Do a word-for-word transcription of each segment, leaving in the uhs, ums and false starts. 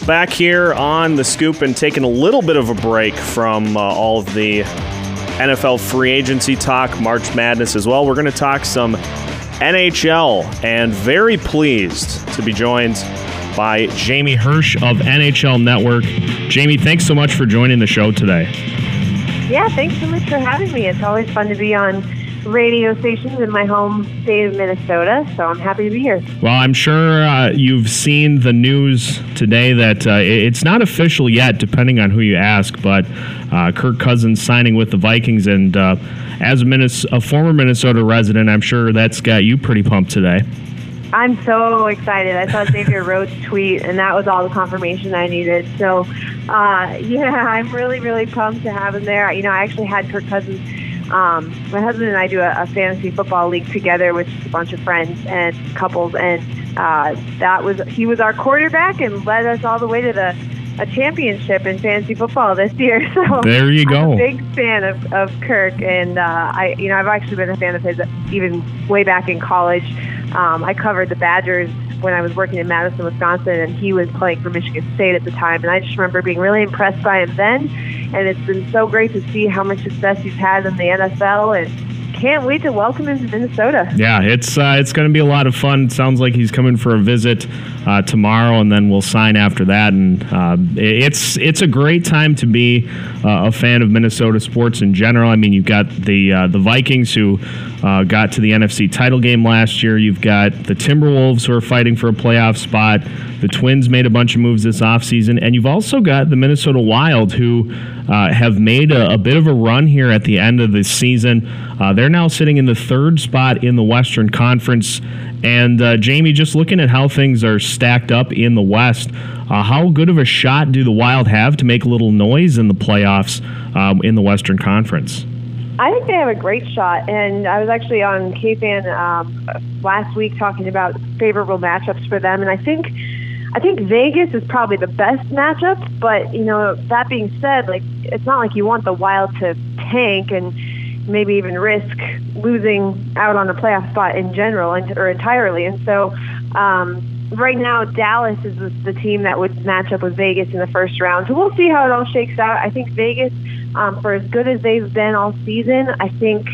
Back here on The Scoop and taking a little bit of a break from uh, all of the N F L free agency talk, March Madness as well. We're going to talk some N H L, and very pleased to be joined by Jamie Hirsch of N H L Network. Jamie, thanks so much for joining the show today. Yeah, thanks so much for having me. It's always fun to be on radio stations in my home state of Minnesota, so I'm happy to be here. Well, I'm sure uh, you've seen the news today that uh, it's not official yet, depending on who you ask, but uh, Kirk Cousins signing with the Vikings, and uh, as a, Minnes- a former Minnesota resident, I'm sure that's got you pretty pumped today. I'm so excited. I saw Xavier Rhodes tweet, and that was all the confirmation I needed. So, uh, yeah, I'm really, really pumped to have him there. You know, I actually had Kirk Cousins. Um, my husband and I do a, a fantasy football league together with just a bunch of friends and couples, and uh, that was he was our quarterback and led us all the way to the a championship in fantasy football this year. So there you go. I'm a big fan of, of Kirk, and uh, I, you know, I've actually been a fan of his even way back in college. Um, I covered the Badgers when I was working in Madison, Wisconsin, and he was playing for Michigan State at the time. And I just remember being really impressed by him then. And it's been so great to see how much success he's had in the N F L, and can't wait to welcome him to Minnesota. Yeah, it's uh, it's going to be a lot of fun. It sounds like he's coming for a visit uh, tomorrow, and then we'll sign after that. And uh, it's it's a great time to be uh, a fan of Minnesota sports in general. I mean, you've got the uh, the Vikings who uh, got to the N F C title game last year. You've got the Timberwolves who are fighting for a playoff spot. The Twins made a bunch of moves this offseason. And you've also got the Minnesota Wild who uh, have made a, a bit of a run here at the end of the season. Uh, they're now sitting in the third spot in the Western Conference. And, uh, Jamie, just looking at how things are stacked up in the West, uh, how good of a shot do the Wild have to make a little noise in the playoffs um, in the Western Conference? I think they have a great shot, and I was actually on K-Fan um, last week talking about favorable matchups for them, and I think I think Vegas is probably the best matchup, but, you know, that being said, like, it's not like you want the Wild to tank and maybe even risk losing out on a playoff spot in general or entirely. And so um, right now, Dallas is the team that would match up with Vegas in the first round. So we'll see how it all shakes out. I think Vegas, um, for as good as they've been all season, I think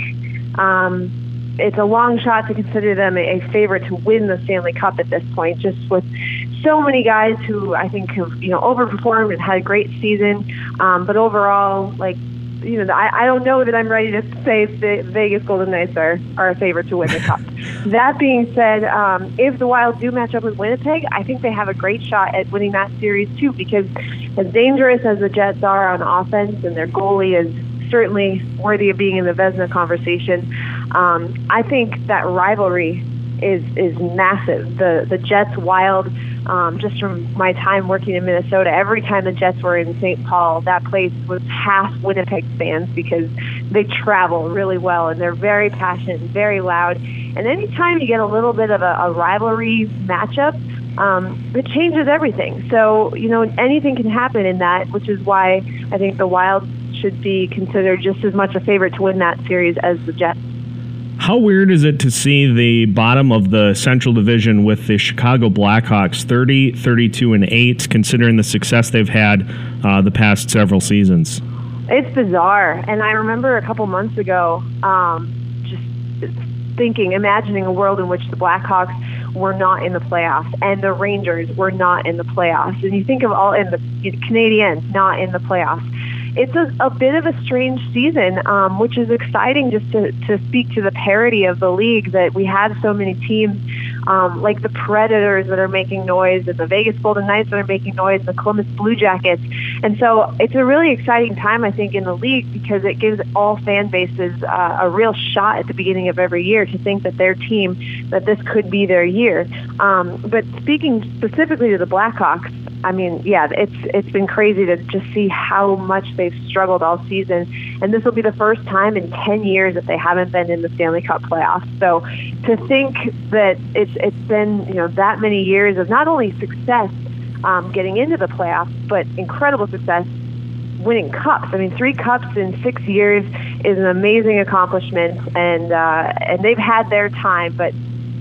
um, it's a long shot to consider them a favorite to win the Stanley Cup at this point, just with so many guys who I think have, you know, overperformed and had a great season. Um, but overall, like, you know, I, I don't know that I'm ready to say the Vegas Golden Knights are, are a favorite to win the Cup. That being said, um, if the Wild do match up with Winnipeg, I think they have a great shot at winning that series too, because as dangerous as the Jets are on offense, and their goalie is certainly worthy of being in the Vezina conversation, um, I think that rivalry is is massive. The the Jets Wild, um, just from my time working in Minnesota, every time the Jets were in Saint Paul, that place was half Winnipeg fans because they travel really well and they're very passionate and very loud. And anytime you get a little bit of a, a rivalry matchup, um, it changes everything. So, you know, anything can happen in that, which is why I think the Wild should be considered just as much a favorite to win that series as the Jets. How weird is it to see the bottom of the Central Division with the Chicago Blackhawks thirty, thirty-two, and eight, considering the success they've had uh, the past several seasons? It's bizarre. And I remember a couple months ago um, just thinking, imagining a world in which the Blackhawks were not in the playoffs and the Rangers were not in the playoffs. And you think of all, and the Canadiens not in the playoffs. It's a, a bit of a strange season, um, which is exciting just to, to speak to the parity of the league, that we have so many teams um, like the Predators that are making noise, and the Vegas Golden Knights that are making noise, and the Columbus Blue Jackets. And so it's a really exciting time, I think, in the league, because it gives all fan bases uh, a real shot at the beginning of every year to think that their team, that this could be their year. Um, but speaking specifically to the Blackhawks, I mean, yeah, it's it's been crazy to just see how much they've struggled all season. And this will be the first time in ten years that they haven't been in the Stanley Cup playoffs. So to think that it's it's been, you know, that many years of not only success um, getting into the playoffs, but incredible success winning cups. I mean, three cups in six years is an amazing accomplishment, and uh, and they've had their time, but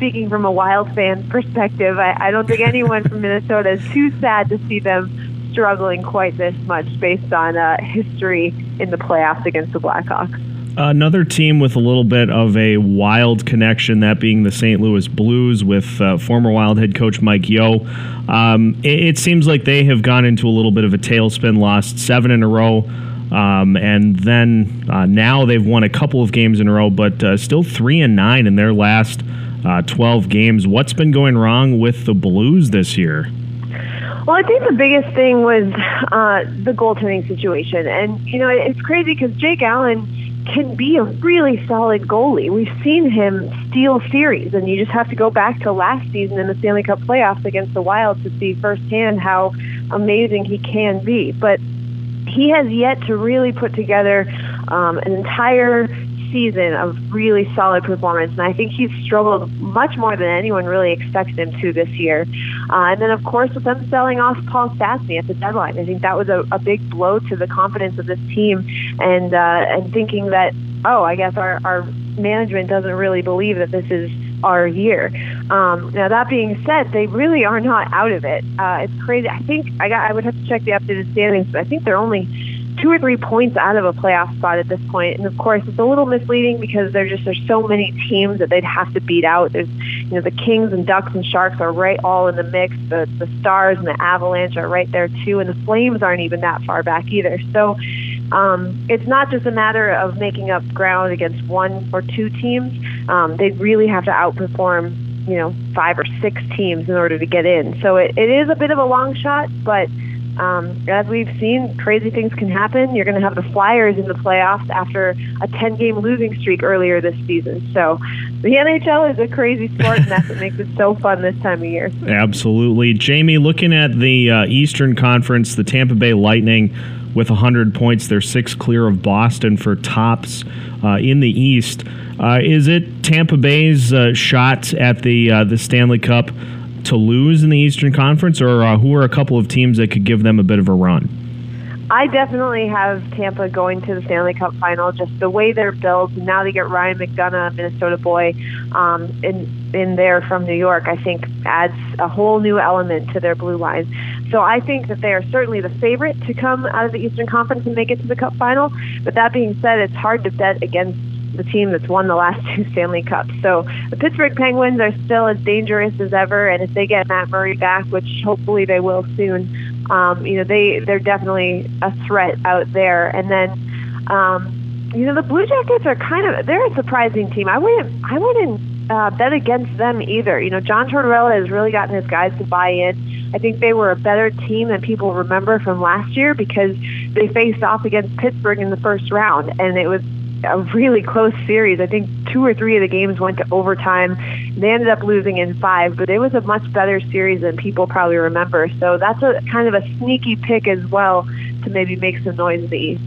speaking from a Wild fan perspective, I, I don't think anyone from Minnesota is too sad to see them struggling quite this much based on uh, history in the playoffs against the Blackhawks. Another team with a little bit of a Wild connection, that being the Saint Louis Blues with uh, former Wild head coach Mike Yeo. Um, it, it seems like they have gone into a little bit of a tailspin, lost seven in a row, um, and then uh, now they've won a couple of games in a row, but uh, still three and nine in their last uh, twelve games. What's been going wrong with the Blues this year? Well, I think the biggest thing was uh, the goaltending situation, and you know it's crazy because Jake Allen can be a really solid goalie. We've seen him steal series, and you just have to go back to last season in the Stanley Cup playoffs against the Wild to see firsthand how amazing he can be. But he has yet to really put together um, an entire season of really solid performance, and I think he's struggled much more than anyone really expects him to this year. Uh, and then, of course, with them selling off Paul Stastny at the deadline, I think that was a, a big blow to the confidence of this team, and uh, and thinking that, oh, I guess our, our management doesn't really believe that this is our year. Um, now, that being said, they really are not out of it. Uh, it's crazy. I think I got. I would have to check the updated standings, but I think they're only two or three points out of a playoff spot at this point. And of course, it's a little misleading because there's just there's so many teams that they'd have to beat out. There's, you know, the Kings and Ducks and Sharks are right all in the mix. The the Stars and the Avalanche are right there too, and the Flames aren't even that far back either. So um, it's not just a matter of making up ground against one or two teams. Um, they really have to outperform, you know, five or six teams in order to get in. So it, it is a bit of a long shot, but Um, as we've seen, crazy things can happen. You're going to have the Flyers in the playoffs after a ten-game losing streak earlier this season. So the N H L is a crazy sport, and that's what makes it so fun this time of year. Absolutely. Jamie, looking at the uh, Eastern Conference, the Tampa Bay Lightning with one hundred points, they're six clear of Boston for tops uh, in the East. Uh, is it Tampa Bay's uh, shot at the uh, the Stanley Cup to lose in the Eastern Conference, or uh, who are a couple of teams that could give them a bit of a run? I definitely have Tampa going to the Stanley Cup final. Just the way they're built. Now they get Ryan McDonough, Minnesota boy, um, in in there from New York. I think adds a whole new element to their blue line. So I think that they are certainly the favorite to come out of the Eastern Conference and make it to the Cup final. But that being said, it's hard to bet against the team that's won the last two Stanley Cups. So the Pittsburgh Penguins are still as dangerous as ever, and if they get Matt Murray back, which hopefully they will soon, um, you know, they, they're definitely a threat out there. And then, um, you know, the Blue Jackets are kind of, they're a surprising team. I wouldn't, I wouldn't uh, bet against them either. You know, John Tortorella has really gotten his guys to buy in. I think they were a better team than people remember from last year because they faced off against Pittsburgh in the first round, and it was a really close series. I think two or three of the games went to overtime. They ended up losing in five, but it was a much better series than people probably remember. So that's a kind of a sneaky pick as well to maybe make some noise in the East.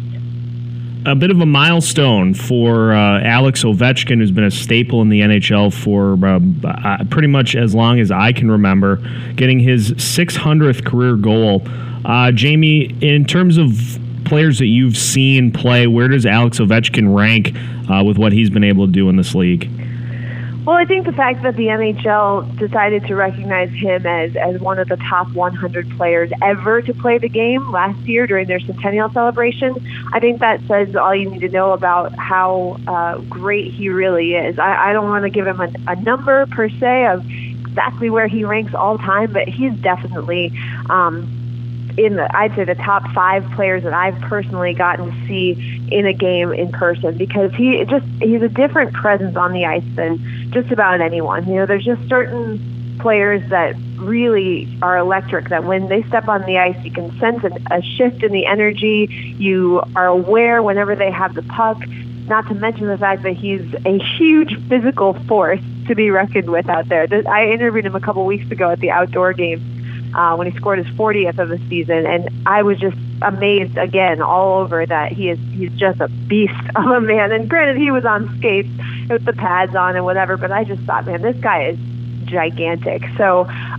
A bit of a milestone for uh, Alex Ovechkin, who's been a staple in the N H L for uh, uh, pretty much as long as I can remember, getting his six hundredth career goal. Uh, Jamie, in terms of players that you've seen play, where does Alex Ovechkin rank uh, with what he's been able to do in this league? Well, I think the fact that the N H L decided to recognize him as, as one of the top one hundred players ever to play the game last year during their centennial celebration, I think that says all you need to know about how uh, great he really is. I, I don't want to give him a, a number per se of exactly where he ranks all time, but he's definitely um, in the, I'd say the top five players that I've personally gotten to see in a game in person, because he just, he's a different presence on the ice than just about anyone. You know, there's just certain players that really are electric, that when they step on the ice, you can sense a, a shift in the energy. You are aware whenever they have the puck, not to mention the fact that he's a huge physical force to be reckoned with out there. I interviewed him a couple weeks ago at the outdoor game, Uh, when he scored his fortieth of the season, and I was just amazed again all over that he is he's just a beast of a man. And granted, he was on skates with the pads on and whatever, but I just thought, man, this guy is gigantic. So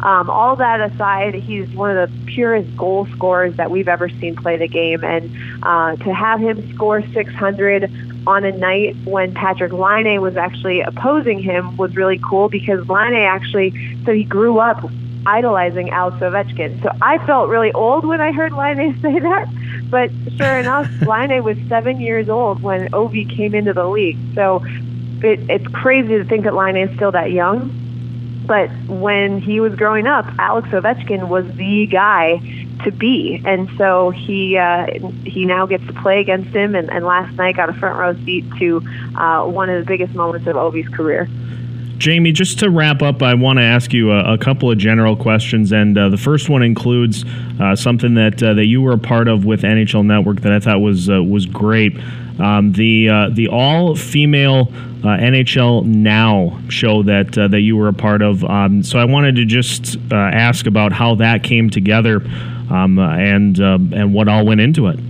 um, all that aside, he's one of the purest goal scorers that we've ever seen play the game. And uh, to have him score six hundred on a night when Patrik Laine was actually opposing him was really cool, because Laine actually said he grew up idolizing Alex Ovechkin. So I felt really old when I heard Laine say that. But sure enough, Laine was seven years old when Ovi came into the league. So it, it's crazy to think that Laine is still that young. But when he was growing up, Alex Ovechkin was the guy to be. And so he uh, he now gets to play against him, and, and last night got a front row seat to uh, one of the biggest moments of Ovi's career. Jamie, just to wrap up, I want to ask you a, a couple of general questions, and uh, the first one includes uh, something that uh, that you were a part of with N H L Network that I thought was uh, was great. Um, the uh, the all-female uh, N H L Now show that uh, that you were a part of. Um, so I wanted to just uh, ask about how that came together, um, and uh, and what all went into it.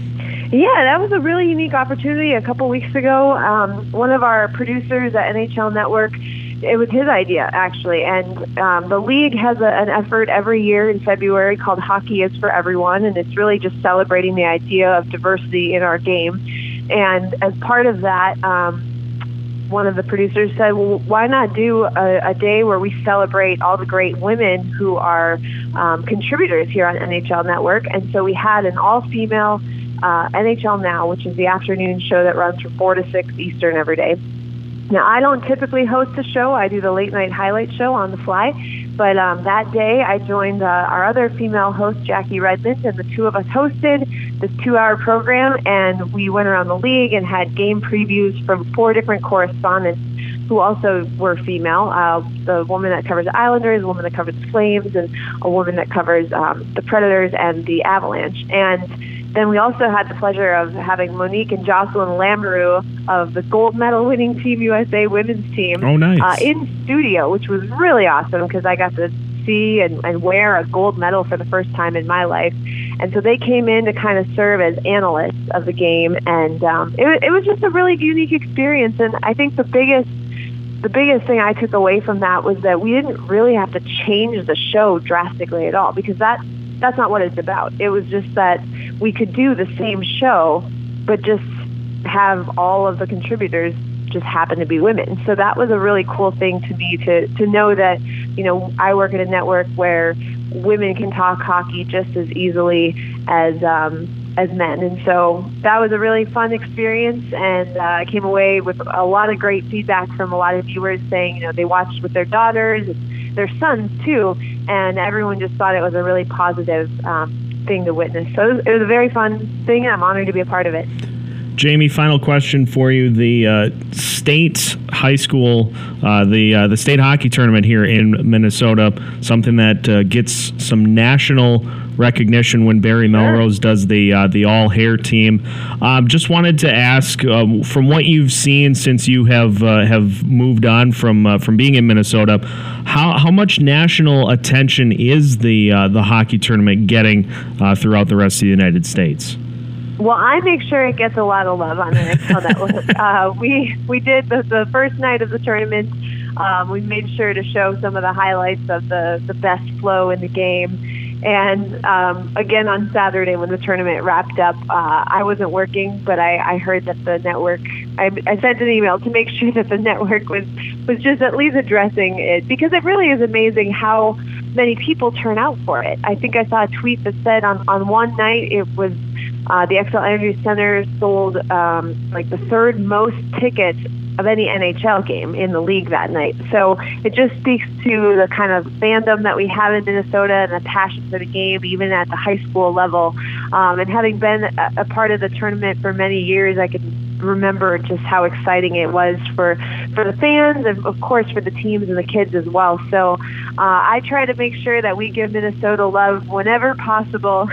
Yeah, that was a really unique opportunity a couple weeks ago. Um, one of our producers at N H L Network, it was his idea, actually. And um, the league has a, an effort every year in February called Hockey is for Everyone, and it's really just celebrating the idea of diversity in our game. And as part of that, um, one of the producers said, well, why not do a, a day where we celebrate all the great women who are um, contributors here on N H L Network? And so we had an all-female Uh, N H L Now, which is the afternoon show that runs from four to six Eastern every day. Now, I don't typically host the show. I do the late night highlight show on the fly. But um, that day, I joined uh, our other female host, Jackie Redmond, and the two of us hosted this two-hour program, and we went around the league and had game previews from four different correspondents who also were female. Uh, the woman that covers the Islanders, the woman that covers the Flames, and a woman that covers um, the Predators and the Avalanche. And then we also had the pleasure of having Monique and Jocelyn Lamoureux of the gold medal winning Team U S A women's team oh, nice. uh, in studio, which was really awesome because I got to see and, and wear a gold medal for the first time in my life. And so they came in to kind of serve as analysts of the game, and um, it, it was just a really unique experience. And I think the biggest the biggest thing I took away from that was that we didn't really have to change the show drastically at all, because that that's not what it's about. It was just that we could do the same show, but just have all of the contributors just happen to be women. So that was a really cool thing to me to, to know that, you know, I work at a network where women can talk hockey just as easily as um, as men. And so that was a really fun experience, and uh, I came away with a lot of great feedback from a lot of viewers saying, you know, they watched with their daughters and their sons too, and everyone just thought it was a really positive um, thing to witness. So it was, it was a very fun thing, and I'm honored to be a part of it. Jamie, final question for you. The uh, state high school, uh, the uh, the state hockey tournament here in Minnesota, something that uh, gets some national recognition when Barry Melrose sure. does the uh, the all hair team. Um, just wanted to ask, um, from what you've seen since you have uh, have moved on from uh, from being in Minnesota, how how much national attention is the uh, the hockey tournament getting uh, throughout the rest of the United States? Well, I make sure it gets a lot of love on N H L Network. uh, we we did the, the first night of the tournament. Um, we made sure to show some of the highlights of the, the best flow in the game. And um, again, on Saturday when the tournament wrapped up, uh, I wasn't working, but I, I heard that the network, I, I sent an email to make sure that the network was, was just at least addressing it, because it really is amazing how many people turn out for it. I think I saw a tweet that said on, on one night it was Uh, the Xcel Energy Center sold um, like the third most tickets of any N H L game in the league that night. So it just speaks to the kind of fandom that we have in Minnesota and the passion for the game, even at the high school level. Um, and having been a, a part of the tournament for many years, I can remember just how exciting it was for, for the fans and, of course, for the teams and the kids as well. So uh, I try to make sure that we give Minnesota love whenever possible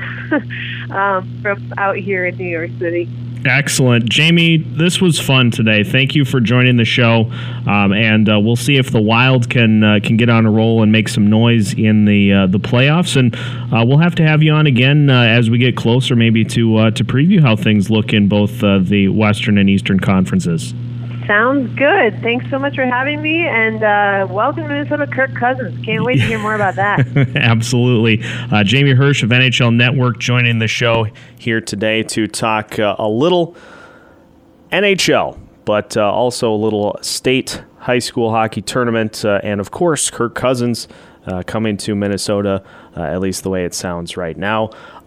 um, from out here in New York City. Excellent. Jamie, this was fun today. Thank you for joining the show, um, and uh, we'll see if the Wild can uh, can get on a roll and make some noise in the uh, the playoffs, and uh, we'll have to have you on again uh, as we get closer, maybe to uh, to preview how things look in both uh, the Western and Eastern conferences. Sounds good. Thanks so much for having me, and uh, welcome to Minnesota, Kirk Cousins. Can't wait to hear more about that. Absolutely. Uh, Jamie Hirsch of N H L Network joining the show here today to talk uh, a little N H L, but uh, also a little state high school hockey tournament, uh, and of course, Kirk Cousins uh, coming to Minnesota, uh, at least the way it sounds right now.